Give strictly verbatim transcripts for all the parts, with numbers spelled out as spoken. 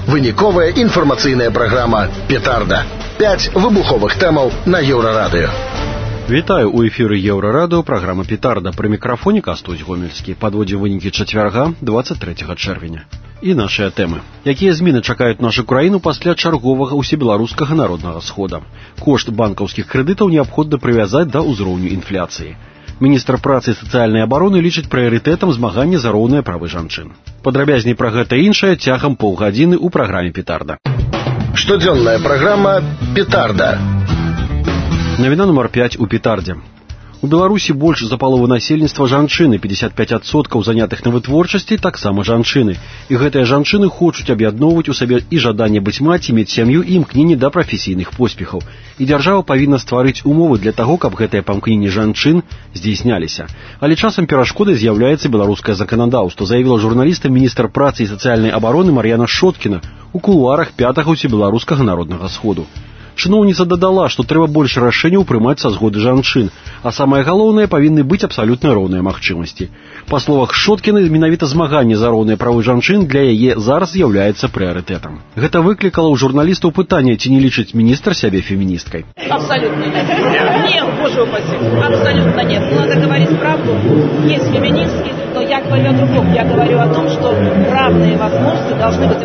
Выніковая інфармацыйная праграма «Петарда». Пяць выбуховых тэмаў на Еўрарадыё. Вітаю, у эфіры Еўрарадыё, праграма «Петарда». Пры мікрафоне Кастусь Гомельскі. Падводзім вынікі чацвярга, двадцать третьего чэрвеня. І нашыя тэмы. Якія змены чакаюць нашу краіну пасля чарговага ўсебеларускага народнага схода? Кошт банкаўскіх крэдытаў неабходна прывязаць да ўзроўню інфляцыі. Міністр працы і сацыяльнай абароны лічыць прыярытэтам змаганне за роўныя правы жанчын. Падрабязней пра гэта і іншае цягам паўгадзіны ў праграме «Петарда». Штодзённая праграма «Петарда». Навіна нумар пяць у «Петардзе». У Беларусі больш за палову насельніцтва жанчыны, пятьдесят пять адсоткаў занятых на вытворчасці таксама жанчыны. І гэтыя жанчыны хочуць аб'ядноўваць у сабе і жаданне быць маці, мець сям'ю і імкненне да прафесійных поспехаў. І дзяржава павінна стварыць умовы для таго, каб гэтыя памкненні жанчын здзейсняліся. Але часам перашкодай з'яўляецца беларускае заканадаўства, заявіла журналістам міністр працы і сацыяльнай абароны Мар'яна Шоткіна у кулуарах пятага ўсебеларускага народнага сходу. Чыноўніца дадала, што трэба больш рашэнняў прымаць са згоды жанчын, а самае галоўнае, павінны быць абсалютна роўныя магчымасці. Па словах Шоткіны, менавіта змаганне за роўныя правы жанчын для яе зараз з'яўляецца прыярытэтам. Гэта выклікала ў журналістаў пытанне, ці не лічыць міністр сябе феміністкай. Абсолютно нет. Нет, боже упаси. Абсолютно нет. Надо говорить правду. Есть феминистки, но я говорю о другом. Я говорю о том, что равные возможности должны быть.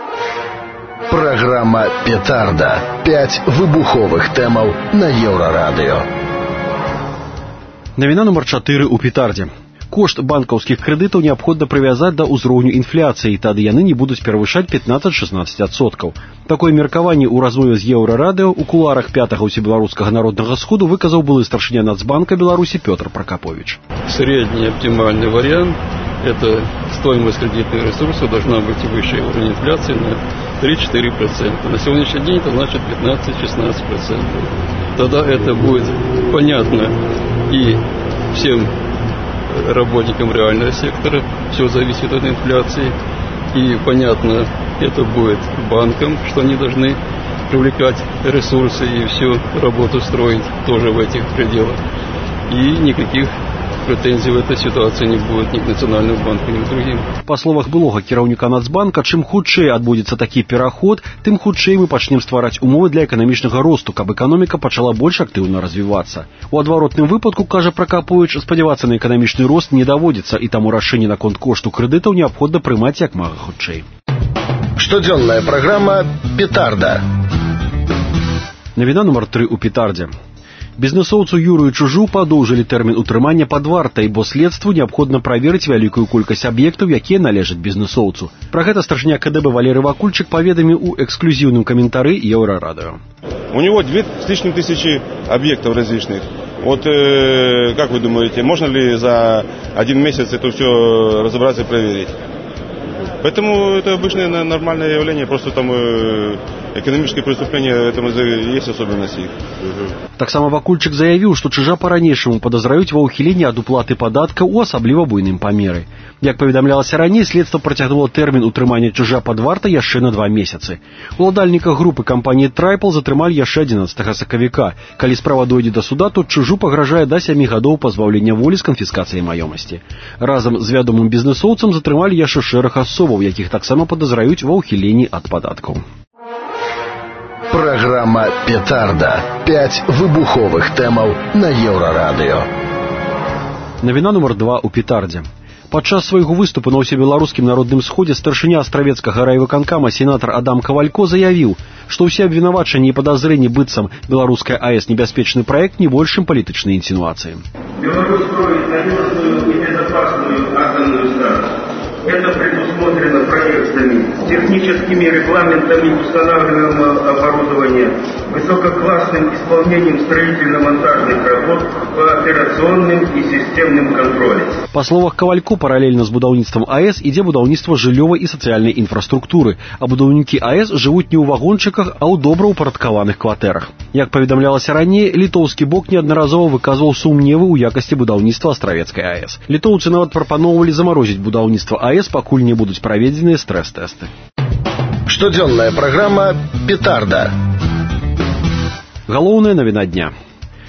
Праграма «Петарда». Пяць выбуховых тэмаў на Еўрарадыё. Навіна нумар чатыры ў «Петардзе». Кошт банкаўскіх крэдытаў неабходна прывязаць да ўзроўню інфляцыі, тады яны не будуць перавышаць пятнадцать-шестнадцать адсоткаў. Такое меркаванне ў размове з Еўрарадыё у кулуарах пятага ўсебеларускага народнага сходу выказаў былы старшыня Нацбанка Беларусі Пётр Прокопович. Средний оптимальный вариант – это стоимость кредитных ресурсов должна быть выше уровня инфляции на три-четыре процента. На сегодняшний день это значит пятнадцать-шестнадцать процентов. Тогда это будет понятно и всем работникам реального сектора, все зависит от инфляции, и понятно это будет банкам, что они должны привлекать ресурсы и всю работу строить тоже в этих пределах. И никаких претензий в этой ситуации не будет ни к Национальному банку, ни к другим. Па словах былога кіраўніка Нацбанка, чым хутчэй адбудзецца такі пераход, тым хутчэй мы пачнем ствараць умовы для эканамічнага росту, каб эканоміка пачала больш актыўна развівацца. У адваротным выпадку, кажа Прокопович, спадзявацца на эканамічны рост не даводзіцца, і таму рашэнне наконт кошту крэдытаў неабходна прымаць як мага хутчэй. Штодзённая праграма «Петарда». Навіна нумар тры ў «Петардзе». Бізнесоўцу Юрыю Чужу падоўжылі тэрмін утрымання пад вартай, бо следству неабходна праверыць вялікую колькасць аб'ектаў, якія належаць бізнесоўцу. Пра гэта старшыня КДБ Валерий Вакульчык паведаміў у эксклюзивном комментарии Еўрарадыё. У него две с лишним тысячи объектов различных. Вот э, как вы думаете, можно ли за один месяц это все разобраться и проверить? Поэтому это обычное нормальное явление, просто там э, экономические преступления, этому есть особенности их. Таксама Вакульчык заявіў, што Чыжа па-ранейшаму падазраюць ва ўхіленні ад уплаты падатка ў асабліва буйным памеры. Як паведамлялася раней, следства працягнула тэрмін утрымання Чыжа пад вартай яшчэ на два месяцы. Уладальніка групы кампаніі «Трайпл» затрымалі яшчэ адзінаццатага сакавіка. Калі справа дойдзе да суда, то Чыжу пагражае да сямі гадоў пазбаўлення волі з канфіскацыяй маёмасці. Разам з вядомым бізнесоўцам затрымалі яшчэ шэраг асобаў, якіх таксама падазраюць ва ўхіленні ад падаткаў. Праграма «Петарда». Пяць выбуховых тэмаў на Еўрарадыё. Навіна нумар два ў «Петардзе». Падчас свайго выступу на ўсебеларускім народным сходзе старшыня астравецкага райвыканкама сенатар Адам Кавалько заявіў, што ўсе абвінавачанні і падазрэнні быццам беларуская АЭС небяспечны праект не больш, чым палітычныя інсінуацыі. Беларусь строит надежную и безопасную атомную станцию. Это предусмотрено проектами с техническими регламентами устанавливаемого оборудования, высококлассным исполнением строительно-монтажных работ по операционным и системным контролям. Па словах Кавалько, паралельна з будаўніцтвам АЭС ідзе будаўніцтва жыллёвай і сацыяльнай інфраструктуры, а будаўнікі АЭС жывуць не ў вагончыках, а ў добраўпарадкаваных кватэрах. Як паведамлялася раней, літоўскі бок неаднаразова выказваў сумневы ў якасці будаўніцтва астравецкай АЭС. Літоўцы нават прапаноўвалі замарозіць будаўніцтва АЭС, пакуль не будуць праведзеныя стрэс-тэсты. Штодзённая праграма «Петарда». Галоўная навіна дня.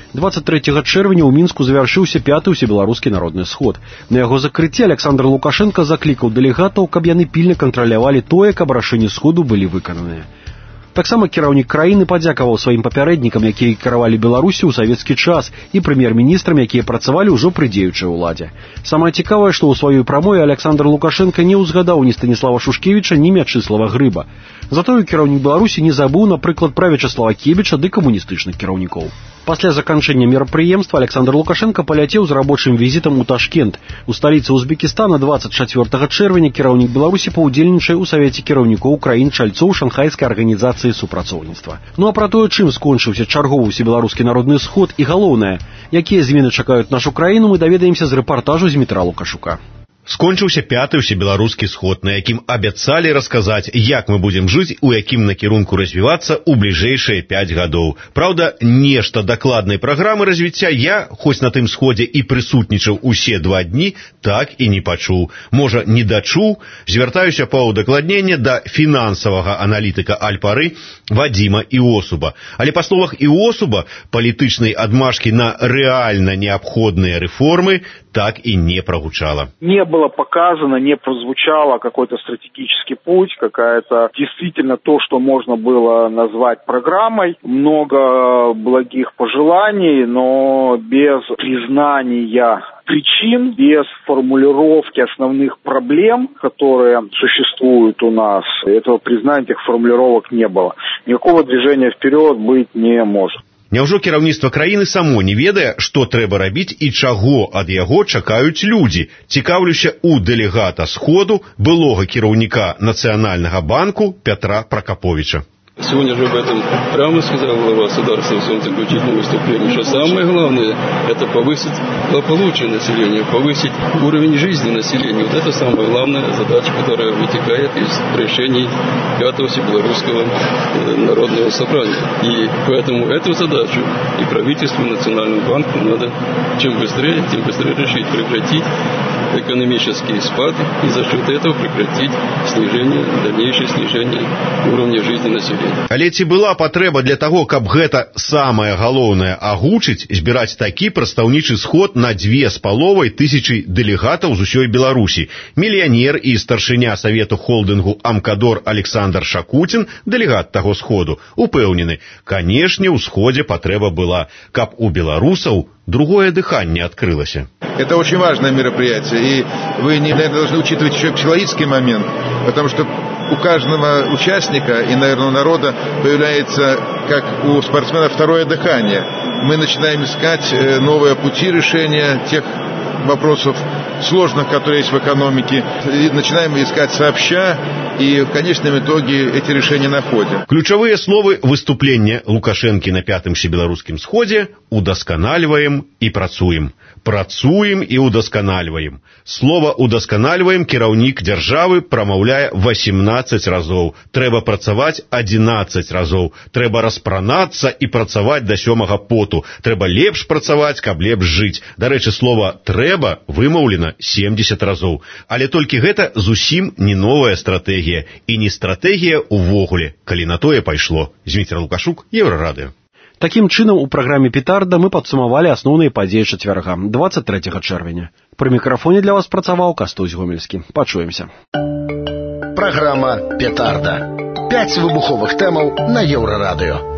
двадцать третьего чэрвеня ў Мінску завяршыўся пяты ўсебеларускі народны сход. На яго закрыцці Александр Лукашенко заклікаў дэлегатаў, каб яны пільна кантралявалі тое, каб рашэнні сходу былі выкананыя. Таксама кіраўнік краіны падзякаваў сваім папярэднікам, якія кіравалі Беларусі ў савецкі час, і прэм'ер-міністрам, якія працавалі ўжо пры дзеючай уладзе. Самае цікавае, што ў сваёй прамове Александр Лукашенко не ўзгадаў ні Станіслава Шушкевіча, ні Мячыслава Грыба. Затое кіраўнік Беларусі не забыў, напрыклад, пра Вячаслава Кебіча ды камуністычных кіраўнікоў. Пасля заканчэння мерапрыемства Александр Лукашенко паляцеў з рабочым візітам у Ташкент. У сталіцы Узбекістана двадцать чацвёртага чэрвеня кіраўнік Беларусі паўдзельнічае ў Савеце кіраўнікоў краін чальцоў Шанхайскай арганізацыі супрацоўніцтва. Ну а пра тое, чым скончыўся чарговы ўсебеларускі народны сход і галоўнае, якія змены чакаюць нашу краіну, мы даведаемся з рэпартажу Змітра Лукашука. Скончыўся пяты ўсебеларускі сход, на якім абяцалі расказаць, як мы будзем жыць, у якім накірунку развівацца ў бліжэйшыя пяць гадоў. Праўда, нешта дакладнай праграмы развіцця я, хоць на тым сходзе і прысутнічаў усе два дні, так і не пачуў. Можа, не дачуў? Звяртаюся па ўдакладненне да фінансавага аналітыка Аль-Пары Вадзіма Іосуба. Але па словах Іосуба, палітычнай адмашкі на рэальна неабходныя рэформы так и не прогучало. Не было показано, не прозвучало какой-то стратегический путь, какая-то действительно то, что можно было назвать программой. Много благих пожеланий, но без признания причин, без формулировки основных проблем, которые существуют у нас, этого признания, этих формулировок не было. Никакого движения вперед быть не может. Няўжо кіраўніцтва краіны само не ведае, што трэба рабіць і чаго ад яго чакаюць людзі? Цікаўлюся у дэлегата сходу, былога кіраўніка Нацыянальнага банку Петра Прокоповича. Сегодня же об этом прямо сказал глава государства в своем заключительном выступлении, что самое главное – это повысить благополучие населения, повысить уровень жизни населения. Вот это самая главная задача, которая вытекает из решений пятого Всебелорусского народного собрания. И поэтому эту задачу и правительству, и Национальному банку надо чем быстрее, тем быстрее решить, прекратить экономический спад и за счет этого прекратить снижение, дальнейшее снижение уровня жизни населения. Але ці была патрэба для таго, каб гэта самае галоўнае агучыць, збіраць такі прадстаўнічы сход на дзве з паловай тысячы дэлегатаў з усёй Беларусі? Мільянер і старшыня Савету холдынгу Амкадор Александр Шакутин, дэлегат таго сходу, упэўнены, канешне, ў сходзе патрэба была, каб у беларусаў другое дыханне открылось. Это очень важное мероприятие, и вы, наверное, должны учитывать еще психологический момент, потому что у каждого участника и, наверное, у народа появляется, как у спортсмена, второе дыхание. Мы начинаем искать новые пути решения тех вопросов сложных, которые есть в экономике, и начинаем искать сообща, и в конечном итоге эти решения находим. Ключевые слова выступления Лукашенко на пятом всебелорусском сходе: удосконаливаем и працуем. Працуем и удосконаливаем. Слово удосконаливаем кіраўнік дзяржавы прамаўляе восемнадцать разоў. Трэба працаваць одиннадцать разоў. Трэба распранацца і працаваць да сёмага поту. Трэба лепш працаваць, каб лепш жыць. Дарэчы, слова трэба вымаўлена семьдесят разоў. Але толькі гэта зусім не новая стратэгія і не стратэгія увогуле, калі на тое пайшло. Зміцер Лукашук, Еўрарадыё. Такім чынам, у праграме «Петарда» мы падсумавалі асноўныя падзеі чацвярга, двадцать трэцяга чэрвеня. Пры мікрафоне для вас працаваў Кастусь Гомельскі. Пачуемся. Праграма «Петарда». Пяць выбуховых тэмаў на Еўрарадыё.